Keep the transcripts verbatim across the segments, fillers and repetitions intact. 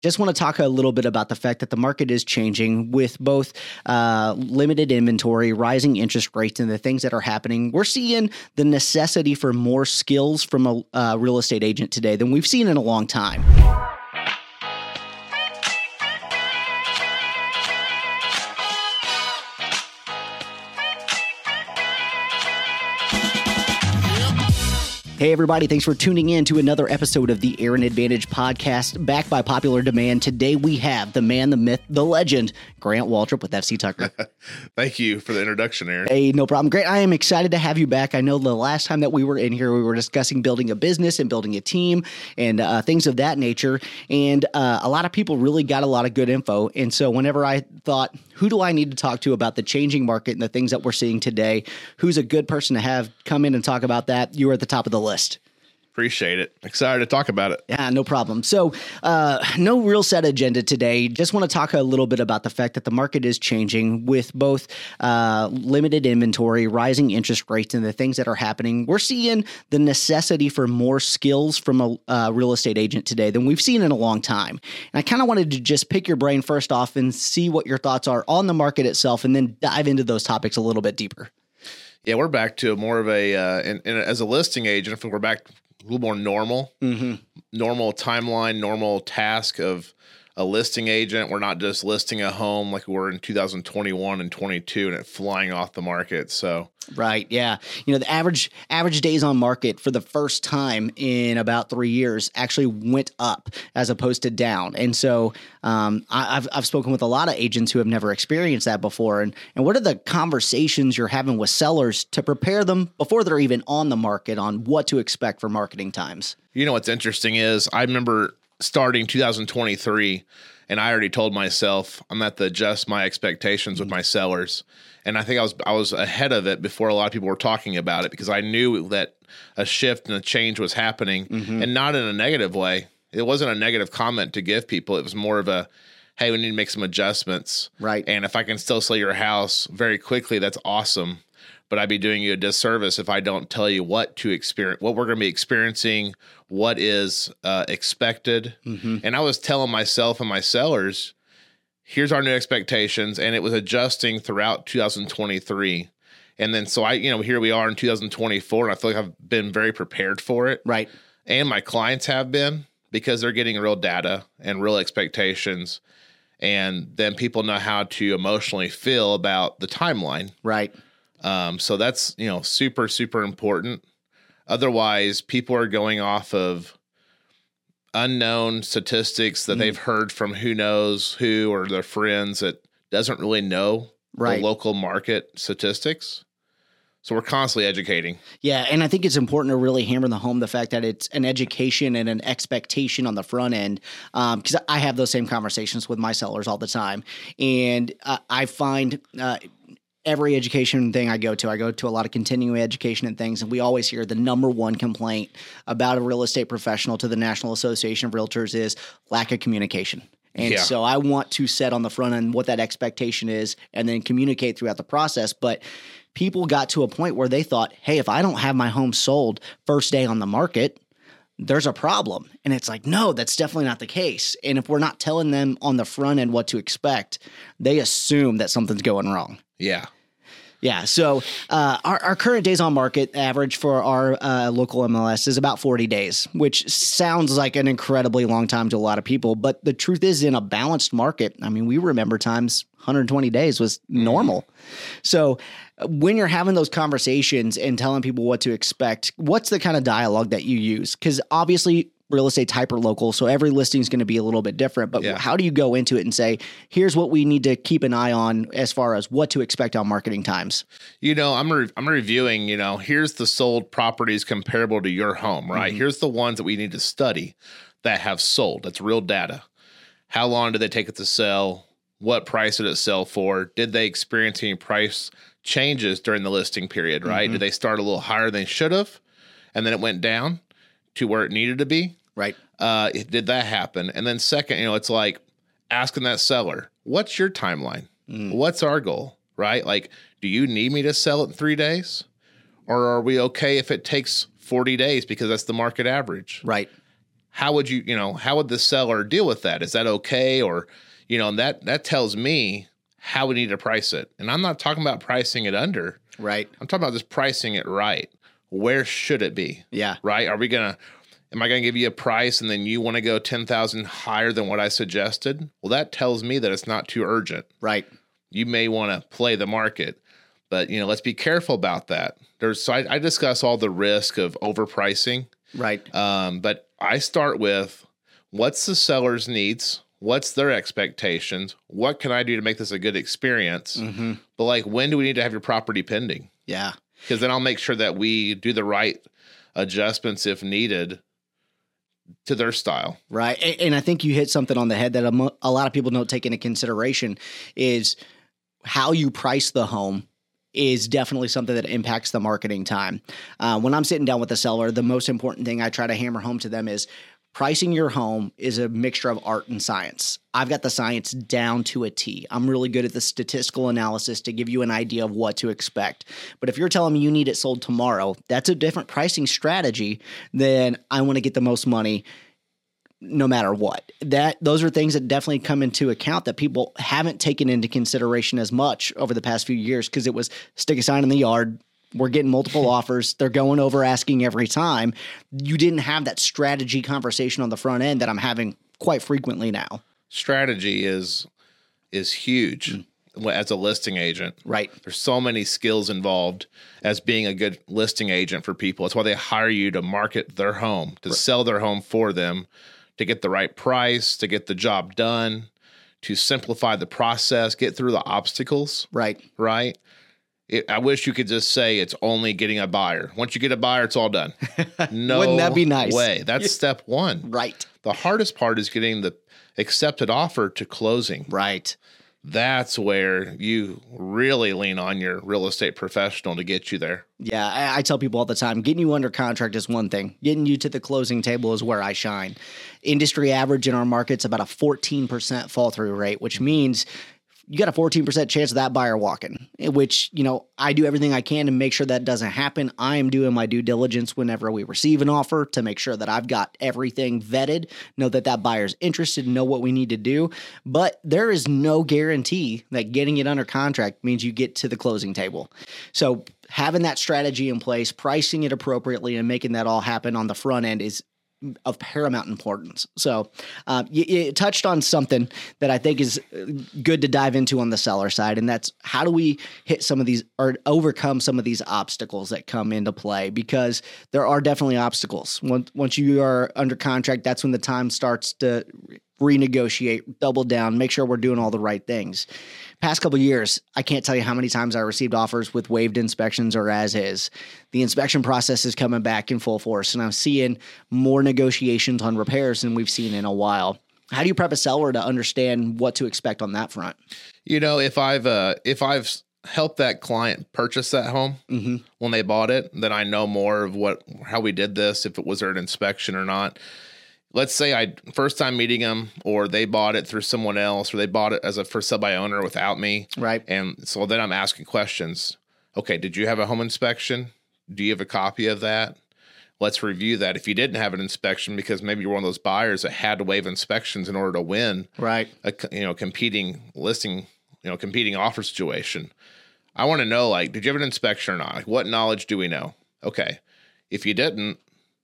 Just want to talk a little bit about the fact that the market is changing with both uh, limited inventory, rising interest rates, and the things that are happening. We're seeing the necessity for more skills from a uh, real estate agent today than we've seen in a long time. Hey, everybody. Thanks for tuning in to another episode of the Aaron Advantage podcast, backed by popular demand. Today, we have the man, the myth, the legend, Grant Waltrip with F C Tucker. Thank you for the introduction, Aaron. Hey, no problem. Grant, I am excited to have you back. I know the last time that we were in here, we were discussing building a business and building a team and uh, things of that nature. And uh, a lot of people really got a lot of good info. And so whenever I thought, who do I need to talk to about the changing market and the things that we're seeing today? Who's a good person to have come in and talk about that? You were at the top of the list. Appreciate it. Excited to talk about it. Yeah, no problem. So uh, no real set agenda today. Just want to talk a little bit about the fact that the market is changing with both uh, limited inventory, rising interest rates, and the things that are happening. We're seeing the necessity for more skills from a uh, real estate agent today than we've seen in a long time. And I kind of wanted to just pick your brain first off and see what your thoughts are on the market itself, and then dive into those topics a little bit deeper. Yeah, we're back to more of a, uh, and, and as a listing agent, if we're back a little more normal, mm-hmm. normal timeline, normal task of a listing agent. We're not just listing a home like we were in two thousand twenty-one and twenty-two and it flying off the market. So right. Yeah. You know, the average average days on market for the first time in about three years actually went up as opposed to down. And so um, I, I've I've spoken with a lot of agents who have never experienced that before. And and what are the conversations you're having with sellers to prepare them before they're even on the market on what to expect for marketing times? You know, what's interesting is I remember starting two thousand twenty-three, and I already told myself I'm going to adjust my expectations with my sellers. And I think I was I was ahead of it before a lot of people were talking about it because I knew that a shift and a change was happening, mm-hmm. and not in a negative way. It wasn't a negative comment to give people. It was more of a, hey, we need to make some adjustments. Right. And if I can still sell your house very quickly, that's awesome. But I'd be doing you a disservice if I don't tell you what to experience, what we're going to be experiencing, what is uh, expected. Mm-hmm. And I was telling myself and my sellers, here's our new expectations. And it was adjusting throughout two thousand twenty-three. And then, so I, you know, here we are in two thousand twenty-four, and I feel like I've been very prepared for it. Right. And my clients have been, because they're getting real data and real expectations. And then people know how to emotionally feel about the timeline. Right. Um, so that's, you know, super, super important. Otherwise, people are going off of unknown statistics that mm. they've heard from who knows who or their friends that doesn't really know right. the local market statistics. So we're constantly educating. Yeah, and I think it's important to really hammer the home the fact that it's an education and an expectation on the front end, because um, I have those same conversations with my sellers all the time. And uh, I find uh, – every education thing I go to, I go to a lot of continuing education and things, and we always hear the number one complaint about a real estate professional to the National Association of Realtors is lack of communication. And yeah. so I want to set on the front end what that expectation is and then communicate throughout the process. But people got to a point where they thought, hey, if I don't have my home sold first day on the market, there's a problem. And it's like, no, that's definitely not the case. And if we're not telling them on the front end what to expect, they assume that something's going wrong. Yeah. Yeah. So uh, our, our current days on market average for our uh, local M L S is about forty days, which sounds like an incredibly long time to a lot of people. But the truth is, in a balanced market, I mean, we remember times one hundred twenty days was normal. So when you're having those conversations and telling people what to expect, what's the kind of dialogue that you use? Because obviously real estate's hyper local, so every listing is going to be a little bit different. But yeah. how do you go into it and say, here's what we need to keep an eye on as far as what to expect on marketing times? You know, I'm re- I'm reviewing, you know, here's the sold properties comparable to your home, right? Mm-hmm. Here's the ones that we need to study that have sold. That's real data. How long did they take it to sell? What price did it sell for? Did they experience any price changes during the listing period, right? Mm-hmm. Did they start a little higher than they should have, and then it went down to where it needed to be? Right. Uh, did that happen? And then second, you know, it's like asking that seller, what's your timeline? Mm. What's our goal, right? Like, do you need me to sell it in three days? Or are we okay if it takes forty days because that's the market average? Right. how would you, you know, how would the seller deal with that? Is that okay? Or, you know, and that, that tells me how we need to price it. And I'm not talking about pricing it under. Right. I'm talking about just pricing it right. Where should it be? Yeah. Right. Are we going to, am I going to give you a price and then you want to go ten thousand higher than what I suggested? Well, that tells me that it's not too urgent. Right. You may want to play the market, but you know, let's be careful about that. There's, so I, I discuss all the risk of overpricing. Right. Um, but I start with what's the seller's needs? What's their expectations? What can I do to make this a good experience? Mm-hmm. But like, when do we need to have your property pending? Yeah. Because then I'll make sure that we do the right adjustments if needed to their style. Right. And, and I think you hit something on the head that a, mo- a lot of people don't take into consideration is how you price the home is definitely something that impacts the marketing time. Uh, when I'm sitting down with a seller, the most important thing I try to hammer home to them is pricing your home is a mixture of art and science. I've got the science down to a T. I'm really good at the statistical analysis to give you an idea of what to expect. But if you're telling me you need it sold tomorrow, that's a different pricing strategy than I want to get the most money no matter what. That those are things that definitely come into account that people haven't taken into consideration as much over the past few years because it was stick a sign in the yard. We're getting multiple offers. They're going over asking every time. You didn't have that strategy conversation on the front end that I'm having quite frequently now. Strategy is is huge mm. as a listing agent. Right. There's so many skills involved as being a good listing agent for people. That's why they hire you to market their home, to right. sell their home for them, to get the right price, to get the job done, to simplify the process, get through the obstacles. Right. Right. It, I wish you could just say it's only getting a buyer. Once you get a buyer, it's all done. No Wouldn't that be nice? way. That's step one. Right. The hardest part is getting the accepted offer to closing. Right. That's where you really lean on your real estate professional to get you there. Yeah, I, I tell people all the time, getting you under contract is one thing. Getting you to the closing table is where I shine. Industry average in our market's about a fourteen percent fall through rate, which means you got a fourteen percent chance of that buyer walking, which, you know, I do everything I can to make sure that doesn't happen. I am doing my due diligence whenever we receive an offer to make sure that I've got everything vetted, know that that buyer's interested, know what we need to do. But there is no guarantee that getting it under contract means you get to the closing table. So having that strategy in place, pricing it appropriately, and making that all happen on the front end is of paramount importance. So uh, you, you touched on something that I think is good to dive into on the seller side, and that's how do we hit some of these or overcome some of these obstacles that come into play, because there are definitely obstacles. Once, once you are under contract, that's when the time starts to renegotiate, double down, make sure we're doing all the right things. Past couple of years, I can't tell you how many times I received offers with waived inspections or as is. The inspection process is coming back in full force, and I'm seeing more negotiations on repairs than we've seen in a while. How do you prep a seller to understand what to expect on that front? You know, if I've uh, if I've helped that client purchase that home mm-hmm. when they bought it, then I know more of what how we did this, if it was there an inspection or not. Let's say I first time meeting them, or they bought it through someone else, or they bought it as a first sub by owner without me. Right. And so then I'm asking questions. Okay, did you have a home inspection? Do you have a copy of that? Let's review that. If you didn't have an inspection, because maybe you're one of those buyers that had to waive inspections in order to win, right? A you know competing listing, you know competing offer situation. I want to know, like, did you have an inspection or not? Like, what knowledge do we know? Okay, if you didn't.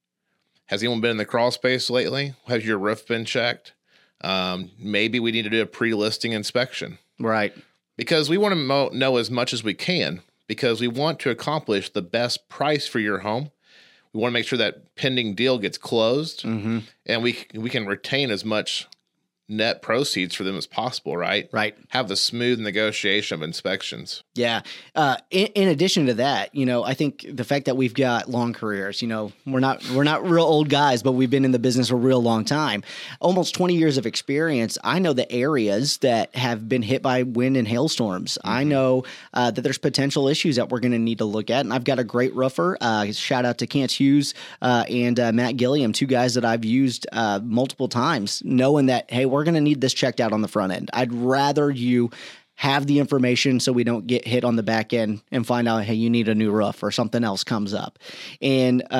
Has anyone been in the crawl space lately? Has your roof been checked? Um, maybe we need to do a pre-listing inspection. Right. Because we want to mo- know as much as we can, because we want to accomplish the best price for your home. We want to make sure that pending deal gets closed, mm-hmm. and we we can retain as much net proceeds for them as possible, right? Right. Have the smooth negotiation of inspections. Yeah. Uh, in, in addition to that, you know, I think the fact that we've got long careers, you know, we're not we're not real old guys, but we've been in the business a real long time. Almost twenty years of experience. I know the areas that have been hit by wind and hailstorms. Mm-hmm. I know uh, that there's potential issues that we're going to need to look at. And I've got a great roofer. Uh, shout out to Cance Hughes uh, and uh, Matt Gilliam, two guys that I've used uh, multiple times, knowing that, hey, we're going to need this checked out on the front end. I'd rather you have the information so we don't get hit on the back end and find out, hey, you need a new roof or something else comes up. And uh,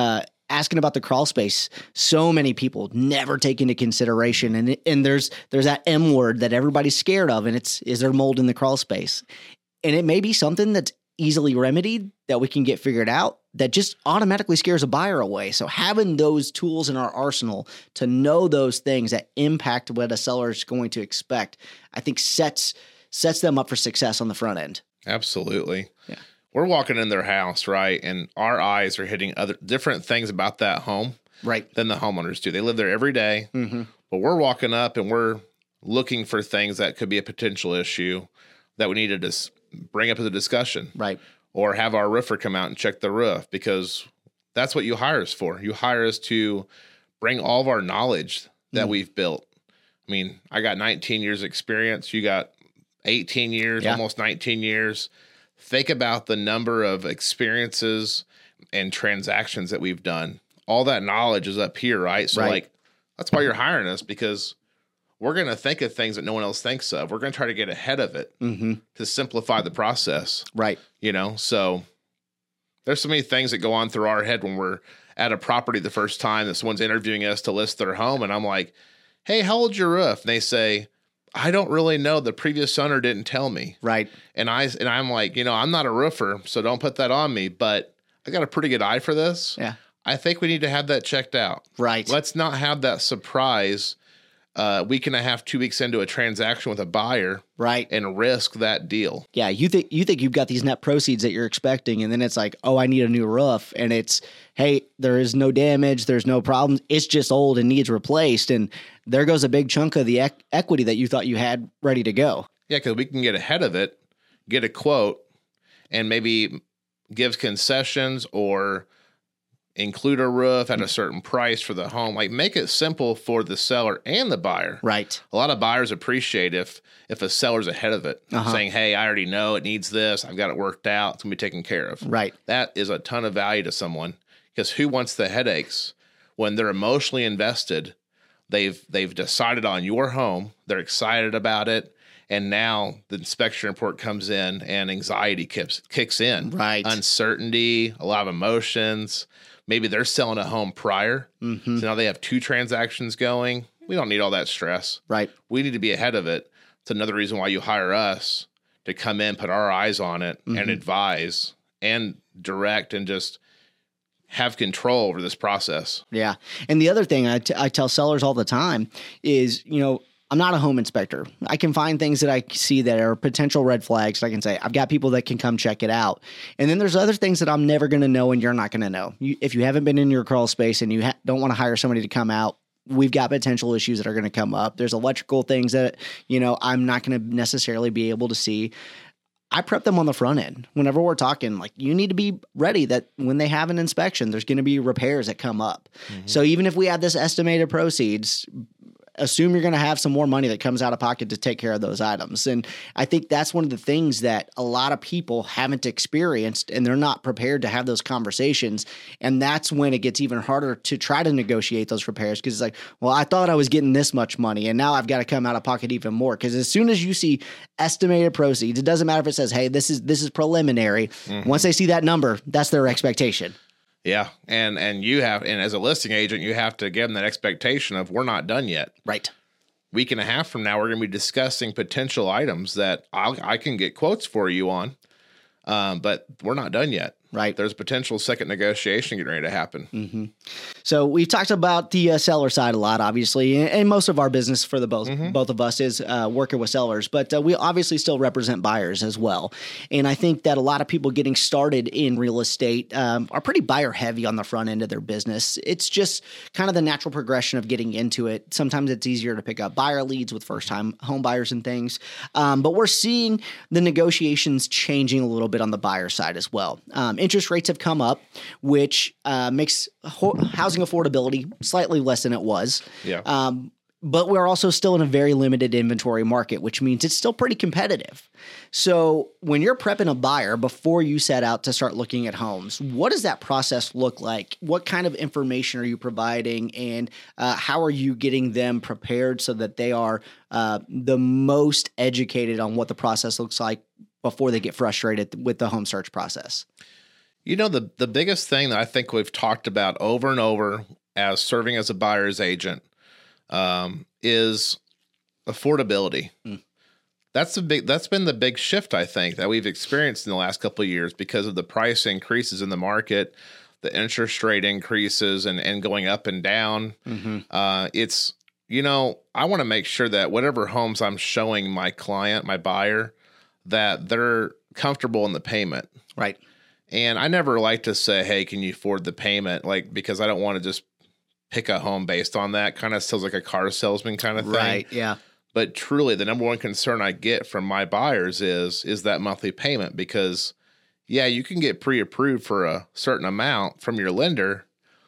asking about the crawl space, so many people never take into consideration. And and there's there's that M word that everybody's scared of, and it's, is there mold in the crawl space? And it may be something that's easily remedied, that we can get figured out, that just automatically scares a buyer away. So having those tools in our arsenal to know those things that impact what a seller is going to expect, I think sets sets them up for success on the front end. Absolutely. Yeah. We're walking in their house, right? And our eyes are hitting other different things about that home, right, than the homeowners do. They live there every day, mm-hmm. but we're walking up and we're looking for things that could be a potential issue that we need to dis- bring up as a discussion. Right. Or have our roofer come out and check the roof, because that's what you hire us for. You hire us to bring all of our knowledge that mm. we've built. I mean, I got nineteen years experience. You got eighteen years, yeah. almost nineteen years. Think about the number of experiences and transactions that we've done. All that knowledge is up here, right? So right. like, that's why you're hiring us, because we're going to think of things that no one else thinks of. We're going to try to get ahead of it mm-hmm. to simplify the process. Right. You know, so there's so many things that go on through our head when we're at a property the first time that someone's interviewing us to list their home. And I'm like, hey, how old's your roof? And they say, I don't really know. The previous owner didn't tell me. Right. And I, and I'm like, you know, I'm not a roofer, so don't put that on me, but I got a pretty good eye for this. Yeah. I think we need to have that checked out. Right. Let's not have that surprise Uh, week and a half, two weeks into a transaction with a buyer, right, and risk that deal. Yeah, you think you think you've got these net proceeds that you're expecting, and then it's like, oh, I need a new roof, and it's, hey, there is no damage, there's no problems, it's just old and needs replaced, and there goes a big chunk of the ec- equity that you thought you had ready to go. Yeah, because we can get ahead of it, get a quote, and maybe give concessions or include a roof at a certain price for the home. Like, make it simple for the seller and the buyer. Right. A lot of buyers appreciate if if a seller's ahead of it, uh-huh. saying, hey, I already know it needs this. I've got it worked out. It's going to be taken care of. Right. That is a ton of value to someone, because who wants the headaches when they're emotionally invested? They've they've decided on your home. They're excited about it. And now the inspection report comes in and anxiety kicks, kicks in. Right. Uncertainty, a lot of emotions. Maybe they're selling a home prior, mm-hmm. so now they have two transactions going. We don't need all that stress. Right. We need to be ahead of it. It's another reason why you hire us, to come in, put our eyes on it, mm-hmm. and advise and direct and just have control over this process. Yeah. And the other thing I, t- I tell sellers all the time is, you know, I'm not a home inspector. I can find things that I see that are potential red flags. I can say, I've got people that can come check it out. And then there's other things that I'm never going to know and you're not going to know. You, if you haven't been in your crawl space and you ha- don't want to hire somebody to come out, we've got potential issues that are going to come up. There's electrical things that, you know, I'm not going to necessarily be able to see. I prep them on the front end. Whenever we're talking, like, you need to be ready that when they have an inspection, there's going to be repairs that come up. Mm-hmm. So even if we have this estimated proceeds, assume you're going to have some more money that comes out of pocket to take care of those items. And I think that's one of the things that a lot of people haven't experienced, and they're not prepared to have those conversations. And that's when it gets even harder to try to negotiate those repairs, because it's like, well, I thought I was getting this much money and now I've got to come out of pocket even more. Because as soon as you see estimated proceeds, it doesn't matter if it says, hey, this is this is preliminary. Mm-hmm. Once they see that number, that's their expectation. Yeah. And and you have, and as a listing agent, you have to give them that expectation of, we're not done yet. Right. Week and a half from now, we're going to be discussing potential items that I'll, I can get quotes for you on, um, but we're not done yet. Right. There's potential second negotiation getting ready to happen. Mm-hmm. So we've talked about the uh, seller side a lot, obviously, and, and most of our business for the both mm-hmm. both of us is uh, working with sellers, but uh, we obviously still represent buyers as well. And I think that a lot of people getting started in real estate um, are pretty buyer heavy on the front end of their business. It's just kind of the natural progression of getting into it. Sometimes it's easier to pick up buyer leads with first time home buyers and things, um, but we're seeing the negotiations changing a little bit on the buyer side as well. Um, Interest rates have come up, which uh, makes ho- housing affordability slightly less than it was. Yeah. Um, but we're also still in a very limited inventory market, which means it's still pretty competitive. So when you're prepping a buyer before you set out to start looking at homes, what does that process look like? What kind of information are you providing, and uh, how are you getting them prepared so that they are uh, the most educated on what the process looks like before they get frustrated with the home search process? You know, the, the biggest thing that I think we've talked about over and over as serving as a buyer's agent um, is affordability. Mm. That's the big. That's been the big shift, I think, that we've experienced in the last couple of years because of the price increases in the market, the interest rate increases, and and going up and down. Mm-hmm. Uh, it's you know, I want to make sure that whatever homes I'm showing my client, my buyer, that they're comfortable in the payment, right? And I never like to say, "Hey, can you afford the payment?" Like because I don't want to just pick a home based on that. Kind of sounds like a car salesman kind of thing, right? Yeah. But truly, the number one concern I get from my buyers is is that monthly payment because, yeah, you can get pre-approved for a certain amount from your lender,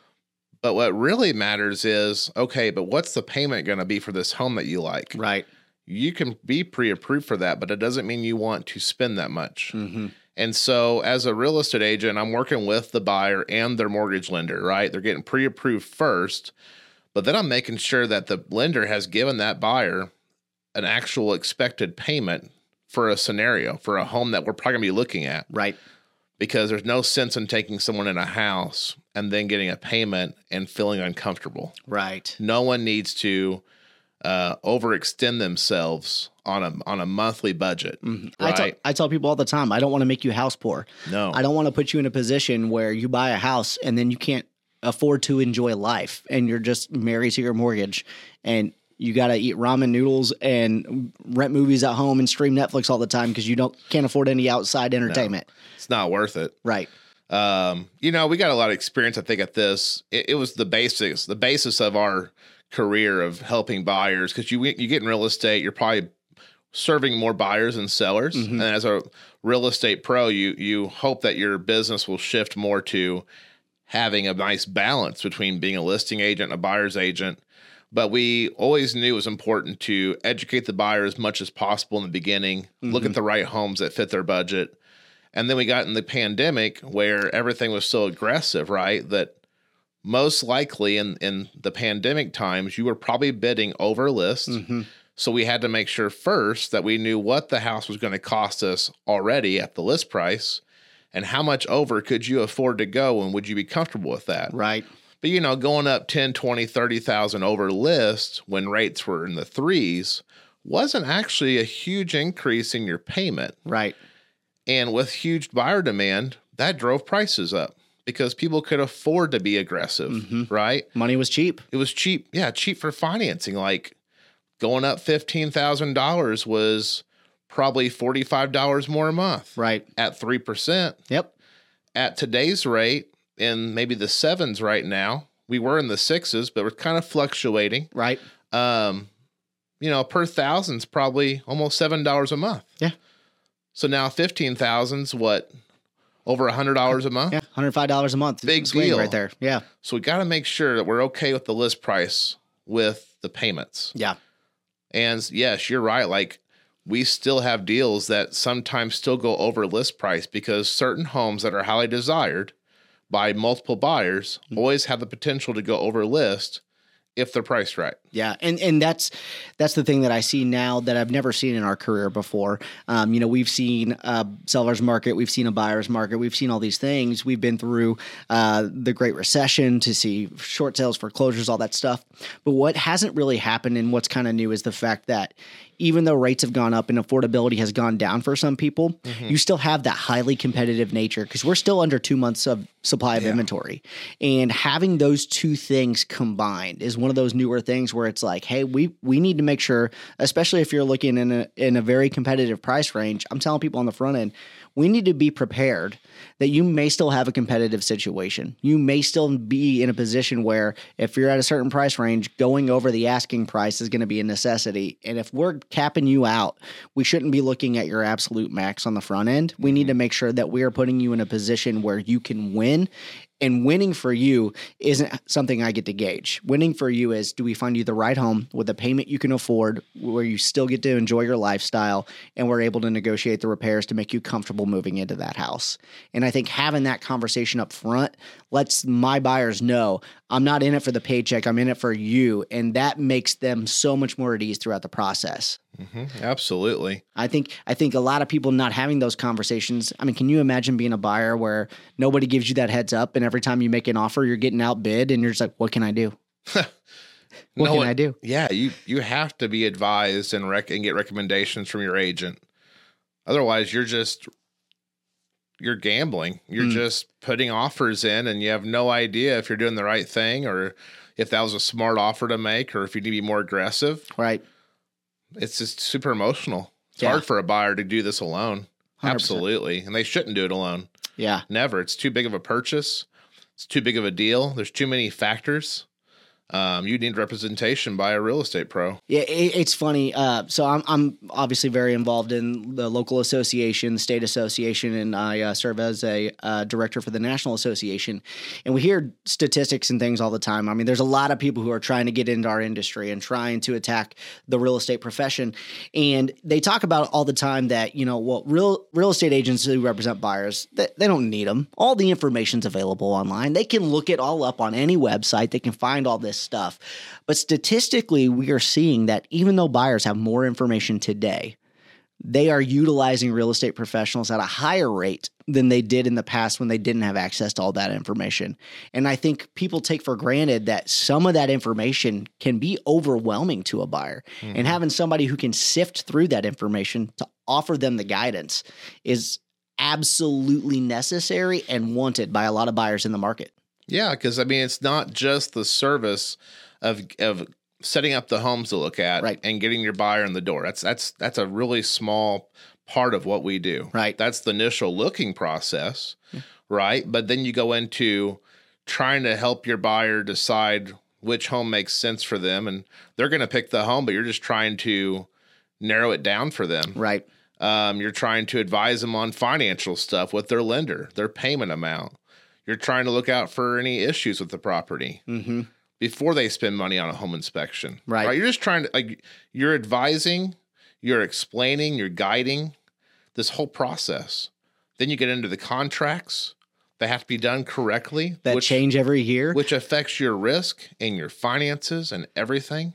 but what really matters is, okay, but what's the payment going to be for this home that you like? Right. You can be pre-approved for that, but it doesn't mean you want to spend that much. Mm-hmm. And so as a real estate agent, I'm working with the buyer and their mortgage lender, right? They're getting pre-approved first, but then I'm making sure that the lender has given that buyer an actual expected payment for a scenario, for a home that we're probably going to be looking at. Right. Because there's no sense in taking someone in a house and then getting a payment and feeling uncomfortable. Right. No one needs to uh, overextend themselves on a on a monthly budget. Mm-hmm. Right? I tell, I tell people all the time, I don't want to make you house poor. No. I don't want to put you in a position where you buy a house and then you can't afford to enjoy life and you're just married to your mortgage and you got to eat ramen noodles and rent movies at home and stream Netflix all the time because you don't can't afford any outside entertainment. No, it's not worth it. Right. Um, you know, we got a lot of experience, I think, at this. It, it was the basics, the basis of our career of helping buyers because you you get in real estate, you're probably serving more buyers than sellers. Mm-hmm. And as a real estate pro, you you hope that your business will shift more to having a nice balance between being a listing agent and a buyer's agent. But we always knew it was important to educate the buyer as much as possible in the beginning, mm-hmm. look at the right homes that fit their budget. And then we got in the pandemic where everything was so aggressive, right? That most likely in, in the pandemic times, you were probably bidding over list. Mm-hmm. So we had to make sure first that we knew what the house was going to cost us already at the list price and how much over could you afford to go and would you be comfortable with that? Right. But, you know, going up ten, twenty, thirty thousand over list when rates were in the threes wasn't actually a huge increase in your payment. Right. And with huge buyer demand, that drove prices up because people could afford to be aggressive, mm-hmm. right? Money was cheap. It was cheap. Yeah, cheap for financing. Like going up fifteen thousand dollars was probably forty-five dollars more a month. Right. At three percent. Yep. At today's rate, in maybe the sevens right now. We were in the sixes, but we're kind of fluctuating. Right. Um, you know, per thousand's probably almost seven dollars a month. Yeah. So now fifteen thousand's what? Over a hundred dollars a month? Yeah. one hundred five dollars a month. Big deal right there. Yeah. So we got to make sure that we're okay with the list price with the payments. Yeah. And yes, you're right. Like we still have deals that sometimes still go over list price because certain homes that are highly desired by multiple buyers mm-hmm. always have the potential to go over list if they're priced right. Yeah, and and that's that's the thing that I see now that I've never seen in our career before. Um, you know, we've seen a seller's market, we've seen a buyer's market, we've seen all these things. We've been through uh, the Great Recession to see short sales, foreclosures, all that stuff. But what hasn't really happened and what's kind of new is the fact that even though rates have gone up and affordability has gone down for some people, mm-hmm. you still have that highly competitive nature because we're still under two months of supply of yeah. inventory. And having those two things combined is one of those newer things where it's like, hey, we we need to make sure, especially if you're looking in a in a very competitive price range, I'm telling people on the front end, we need to be prepared that you may still have a competitive situation. You may still be in a position where if you're at a certain price range, going over the asking price is going to be a necessity. And if we're capping you out, we shouldn't be looking at your absolute max on the front end. We need to make sure that we are putting you in a position where you can win. And winning for you isn't something I get to gauge. Winning for you is, do we find you the right home with a payment you can afford where you still get to enjoy your lifestyle and we're able to negotiate the repairs to make you comfortable moving into that house? And I think having that conversation up front lets my buyers know I'm not in it for the paycheck, I'm in it for you. And that makes them so much more at ease throughout the process. Mm-hmm. Absolutely. I think I think a lot of people not having those conversations. I mean, can you imagine being a buyer where nobody gives you that heads up, and every time you make an offer, you're getting outbid, and you're just like, "What can I do? What No, can it- I do?" Yeah, you you have to be advised and rec- and get recommendations from your agent. Otherwise, you're just you're gambling. You're Mm. just putting offers in, and you have no idea if you're doing the right thing or if that was a smart offer to make, or if you need to be more aggressive. Right? It's just super emotional. It's Yeah. hard for a buyer to do this alone. one hundred percent. Absolutely, and they shouldn't do it alone. Yeah. Never. It's too big of a purchase. It's too big of a deal. There's too many factors. Um, you need representation by a real estate pro. Yeah, it, it's funny. Uh, so I'm I'm obviously very involved in the local association, the state association, and I uh, serve as a uh, director for the national association. And we hear statistics and things all the time. I mean, there's a lot of people who are trying to get into our industry and trying to attack the real estate profession. And they talk about all the time that, you know, well, real real estate agents who represent buyers, they, they don't need them. All the information's available online. They can look it all up on any website. They can find all this stuff. But statistically, we are seeing that even though buyers have more information today, they are utilizing real estate professionals at a higher rate than they did in the past when they didn't have access to all that information. And I think people take for granted that some of that information can be overwhelming to a buyer. Mm-hmm. And having somebody who can sift through that information to offer them the guidance is absolutely necessary and wanted by a lot of buyers in the market. Yeah, because I mean, it's not just the service of of setting up the homes to look at, right, and getting your buyer in the door. That's that's that's a really small part of what we do. Right. That's the initial looking process, yeah. Right? But then you go into trying to help your buyer decide which home makes sense for them, and they're going to pick the home, but you're just trying to narrow it down for them. Right. Um, you're trying to advise them on financial stuff with their lender, their payment amount. You're trying to look out for any issues with the property mm-hmm. before they spend money on a home inspection. Right. right. You're just trying to, like, you're advising, you're explaining, you're guiding this whole process. Then you get into the contracts. They have to be done correctly. That which, change every year. Which affects your risk and your finances and everything.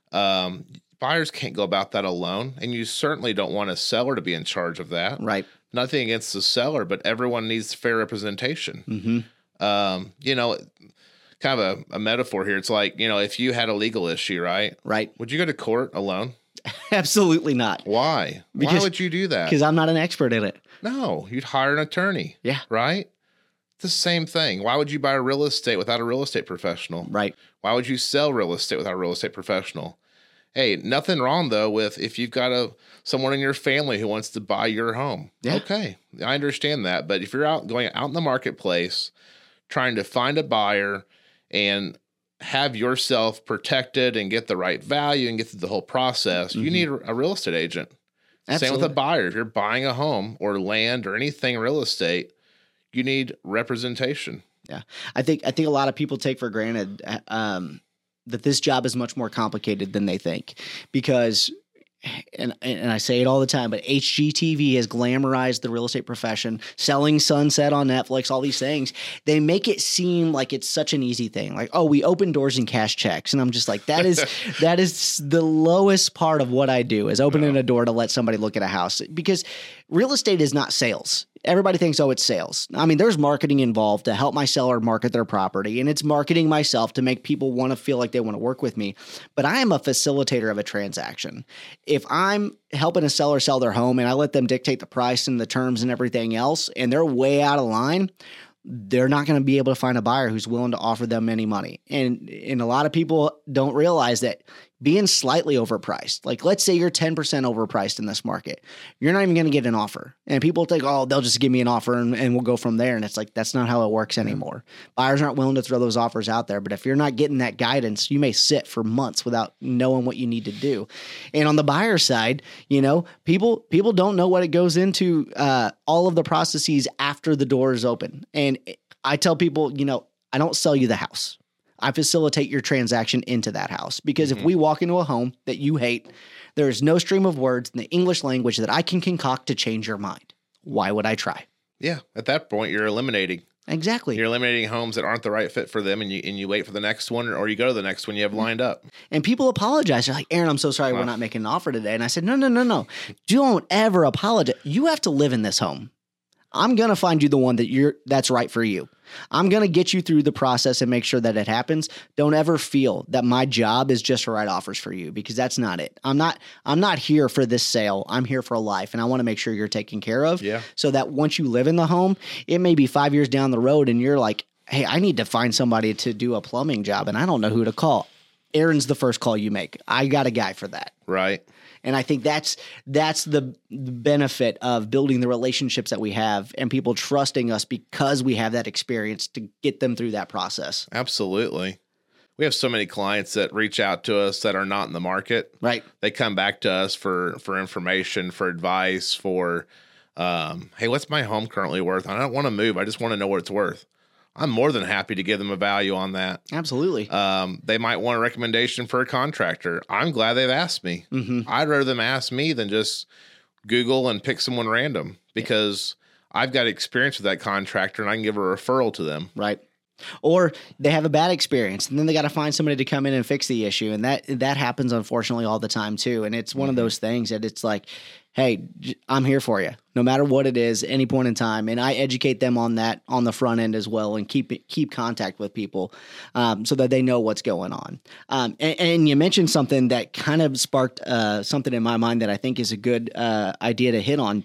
Um, buyers can't go about that alone. And you certainly don't want a seller to be in charge of that. Right. Nothing against the seller, but everyone needs fair representation. Mm-hmm. Um, you know, kind of a, a metaphor here. It's like, you know, if you had a legal issue, right? Right. Would you go to court alone? Absolutely not. Why? Because, Why would you do that? Because I'm not an expert in it. No, you'd hire an attorney. Yeah. Right? It's the same thing. Why would you buy real estate without a real estate professional? Right. Why would you sell real estate without a real estate professional? Hey, nothing wrong, though, with if you've got a someone in your family who wants to buy your home. Yeah. Okay, I understand that. But if you're out going out in the marketplace trying to find a buyer and have yourself protected and get the right value and get through the whole process, mm-hmm. you need a real estate agent. Absolutely. Same with a buyer. If you're buying a home or land or anything real estate, you need representation. Yeah, I think I think a lot of people take for granted um, that this job is much more complicated than they think, because, and and I say it all the time, but H G T V has glamorized the real estate profession, Selling Sunset on Netflix, all these things. They make it seem like it's such an easy thing. Like, oh, we open doors and cash checks. And I'm just like, that is that is the lowest part of what I do, is opening a door to let somebody look at a house. Because real estate is not sales. Everybody thinks, oh, it's sales. I mean, there's marketing involved to help my seller market their property, and it's marketing myself to make people want to feel like they want to work with me. But I am a facilitator of a transaction. If I'm helping a seller sell their home and I let them dictate the price and the terms and everything else, and they're way out of line, they're not going to be able to find a buyer who's willing to offer them any money. And, and a lot of people don't realize that being slightly overpriced, like let's say you're ten percent overpriced in this market, you're not even going to get an offer. And people think, oh, they'll just give me an offer and, and we'll go from there. And it's like, that's not how it works anymore. Buyers aren't willing to throw those offers out there. But if you're not getting that guidance, you may sit for months without knowing what you need to do. And on the buyer side, you know, people, people don't know what it goes into uh, all of the processes after the door is open. And I tell people, you know, I don't sell you the house. I facilitate your transaction into that house, because mm-hmm. if we walk into a home that you hate, there is no stream of words in the English language that I can concoct to change your mind. Why would I try? Yeah. At that point, you're eliminating. Exactly. You're eliminating homes that aren't the right fit for them, and you and you wait for the next one, or you go to the next one you have lined up. And people apologize. They're like, Aaron, I'm so sorry we're not making an offer today. And I said, no, no, no, no. Don't ever apologize. You have to live in this home. I'm going to find you the one that you're that's right for you. I'm going to get you through the process and make sure that it happens. Don't ever feel that my job is just to write offers for you, because that's not it. I'm not I'm not here for this sale. I'm here for life, and I want to make sure you're taken care of. Yeah. So that once you live in the home, it may be five years down the road and you're like, hey, I need to find somebody to do a plumbing job and I don't know who to call. Aaron's the first call you make. I got a guy for that. Right. And I think that's that's the, the benefit of building the relationships that we have and people trusting us because we have that experience to get them through that process. Absolutely. We have so many clients that reach out to us that are not in the market. Right. They come back to us for, for information, for advice, for, um, hey, what's my home currently worth? I don't want to move. I just want to know what it's worth. I'm more than happy to give them a value on that. Absolutely. Um, they might want a recommendation for a contractor. I'm glad they've asked me. Mm-hmm. I'd rather them ask me than just Google and pick someone random, because yeah. I've got experience with that contractor and I can give a referral to them. Right. Or they have a bad experience and then they got to find somebody to come in and fix the issue. And that that happens, unfortunately, all the time too. And it's one mm-hmm. of those things that it's like, hey, I'm here for you, no matter what it is, any point in time. And I educate them on that on the front end as well, and keep keep contact with people um, so that they know what's going on. Um, and, and you mentioned something that kind of sparked uh, something in my mind that I think is a good uh, idea to hit on.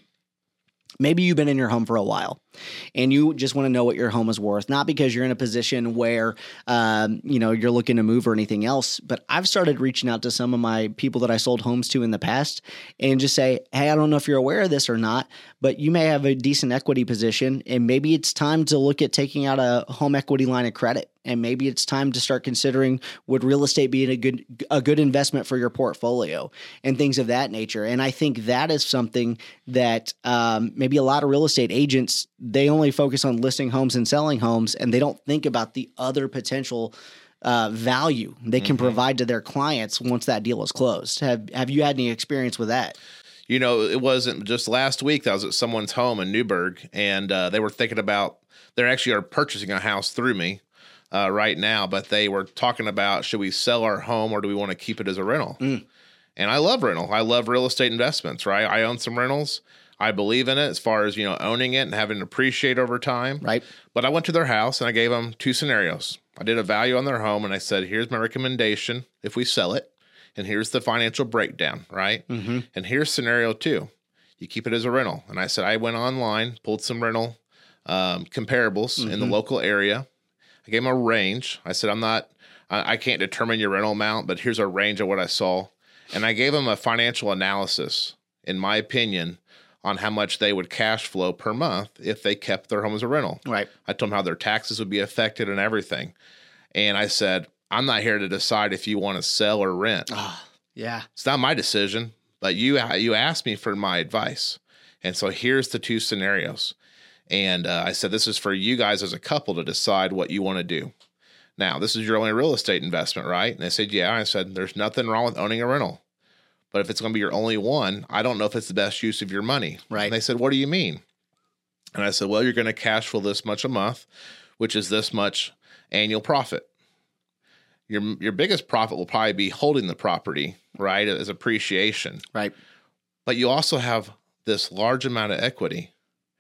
Maybe you've been in your home for a while and you just want to know what your home is worth, not because you're in a position where, um, you know, you're looking to move or anything else. But I've started reaching out to some of my people that I sold homes to in the past and just say, hey, I don't know if you're aware of this or not, but you may have a decent equity position and maybe it's time to look at taking out a home equity line of credit. And maybe it's time to start considering, would real estate be a good a good investment for your portfolio and things of that nature. And I think that is something that um, maybe a lot of real estate agents, they only focus on listing homes and selling homes, and they don't think about the other potential uh, value they can mm-hmm. provide to their clients once that deal is closed. Have Have you had any experience with that? You know, it wasn't just last week that I was at someone's home in Newburgh, and uh, they were thinking about, they actually are purchasing a house through me. Uh, right now, but they were talking about, should we sell our home or do we want to keep it as a rental? Mm. And I love rental. I love real estate investments, right? I own some rentals. I believe in it as far as, you know, owning it and having it appreciate over time. Right. But I went to their house and I gave them two scenarios. I did a value on their home and I said, here's my recommendation if we sell it. And here's the financial breakdown, right? Mm-hmm. And here's scenario two. You keep it as a rental. And I said, I went online, pulled some rental um, comparables mm-hmm. in the local area. I gave him a range. I said, I'm not, I, I can't determine your rental amount, but here's a range of what I saw. And I gave him a financial analysis, in my opinion, on how much they would cash flow per month if they kept their home as a rental. Right. I told them how their taxes would be affected and everything. And I said, I'm not here to decide if you want to sell or rent. Oh, yeah. It's not my decision, but you, you asked me for my advice. And so here's the two scenarios. And uh, I said, this is for you guys as a couple to decide what you want to do. Now, this is your only real estate investment, right? And they said, yeah. I said, there's nothing wrong with owning a rental. But if it's going to be your only one, I don't know if it's the best use of your money. Right. And they said, what do you mean? And I said, well, you're going to cash flow this much a month, which is this much annual profit. Your your biggest profit will probably be holding the property, right, as appreciation. Right. But you also have this large amount of equity.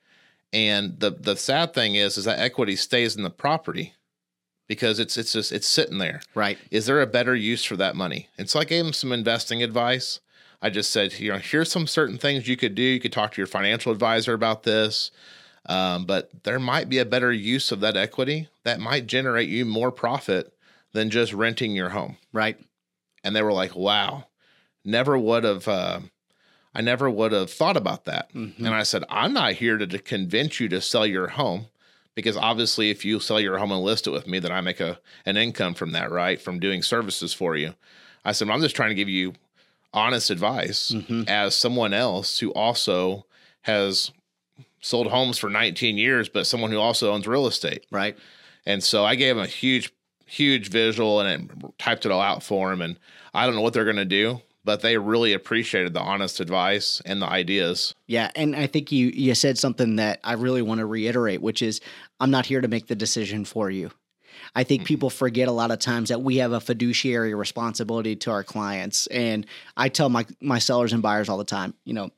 And the the sad thing is, is that equity stays in the property because it's it's just it's sitting there. Right. Is there a better use for that money? And so I gave him some investing advice. I just said, you know, here's some certain things you could do. You could talk to your financial advisor about this. Um, but there might be a better use of that equity that might generate you more profit than just renting your home. Right. And they were like, wow, never would have. Uh, I never would have thought about that. Mm-hmm. And I said, I'm not here to, to convince you to sell your home, because obviously if you sell your home and list it with me, then I make a an income from that, right? From doing services for you. I said, I'm just trying to give you honest advice mm-hmm. as someone else who also has sold homes for nineteen years, but someone who also owns real estate. Right. And so I gave him a huge, huge visual and it, typed it all out for him. And I don't know what they're going to do, but they really appreciated the honest advice and the ideas. Yeah, and I think you you said something that I really want to reiterate, which is I'm not here to make the decision for you. I think people forget a lot of times that we have a fiduciary responsibility to our clients. And I tell my, my sellers and buyers all the time, you know,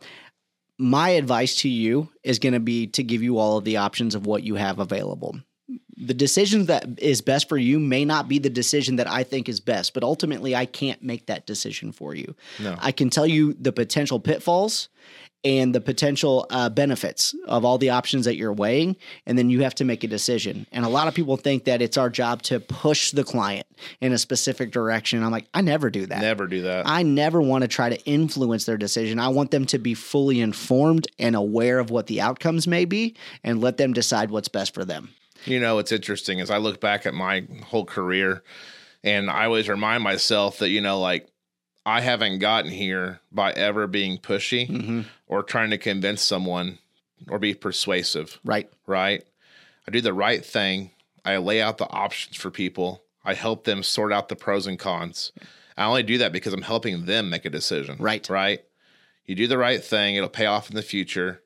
my advice to you is going to be to give you all of the options of what you have available. The decision that is best for you may not be the decision that I think is best, but ultimately I can't make that decision for you. No. I can tell you the potential pitfalls and the potential uh, benefits of all the options that you're weighing, and then you have to make a decision. And a lot of people think that it's our job to push the client in a specific direction. I'm like, I never do that. Never do that. I never want to try to influence their decision. I want them to be fully informed and aware of what the outcomes may be and let them decide what's best for them. You know, what's interesting is I look back at my whole career and I always remind myself that, you know, like, I haven't gotten here by ever being pushy Mm-hmm. or trying to convince someone or be persuasive. Right. Right. I do the right thing. I lay out the options for people. I help them sort out the pros and cons. I only do that because I'm helping them make a decision. Right. Right. You do the right thing. It'll pay off in the future.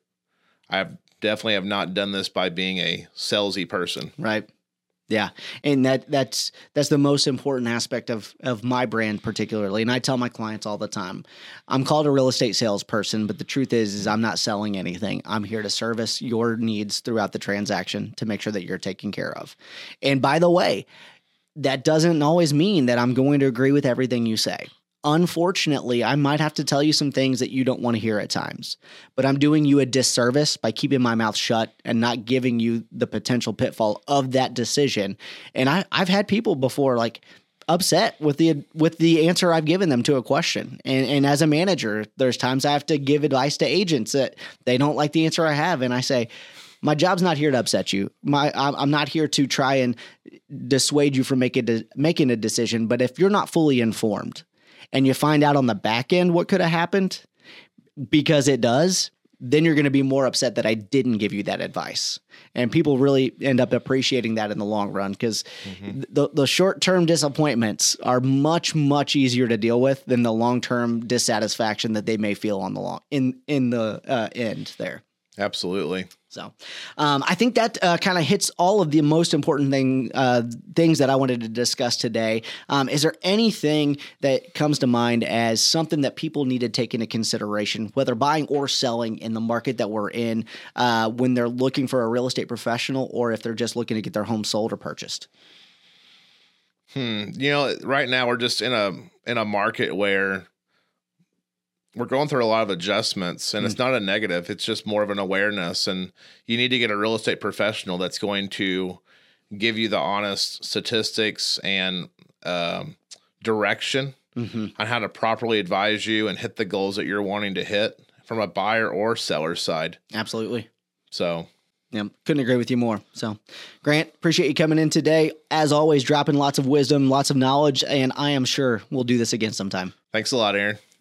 I definitely have not done this by being a salesy person. Right. Yeah. And that that's that's the most important aspect of of my brand particularly. And I tell my clients all the time, I'm called a real estate salesperson, but the truth is is I'm not selling anything. I'm here to service your needs throughout the transaction to make sure that you're taken care of. And by the way, that doesn't always mean that I'm going to agree with everything you say. Unfortunately, I might have to tell you some things that you don't want to hear at times, but I'm doing you a disservice by keeping my mouth shut and not giving you the potential pitfall of that decision. And I, I've had people before like upset with the with the answer I've given them to a question. And, and as a manager, there's times I have to give advice to agents that they don't like the answer I have. And I say, my job's not here to upset you. My, I'm not here to try and dissuade you from making a, making a decision. But if you're not fully informed, and you find out on the back end what could have happened, because it does, then you're going to be more upset that I didn't give you that advice. And people really end up appreciating that in the long run, because mm-hmm. the, the short-term disappointments are much, much easier to deal with than the long-term dissatisfaction that they may feel on the long in, in the uh, end there. Absolutely. So um, I think that uh, kind of hits all of the most important thing uh, things that I wanted to discuss today. Um, is there anything that comes to mind as something that people need to take into consideration, whether buying or selling in the market that we're in, uh, when they're looking for a real estate professional, or if they're just looking to get their home sold or purchased? Hmm. You know, right now we're just in a in a market where we're going through a lot of adjustments, and mm. it's not a negative. It's just more of an awareness, and you need to get a real estate professional that's going to give you the honest statistics and um, direction mm-hmm. on how to properly advise you and hit the goals that you're wanting to hit from a buyer or seller side. Absolutely. So, yeah, couldn't agree with you more. So, Grant, appreciate you coming in today. As always, dropping lots of wisdom, lots of knowledge, and I am sure we'll do this again sometime. Thanks a lot, Aaron.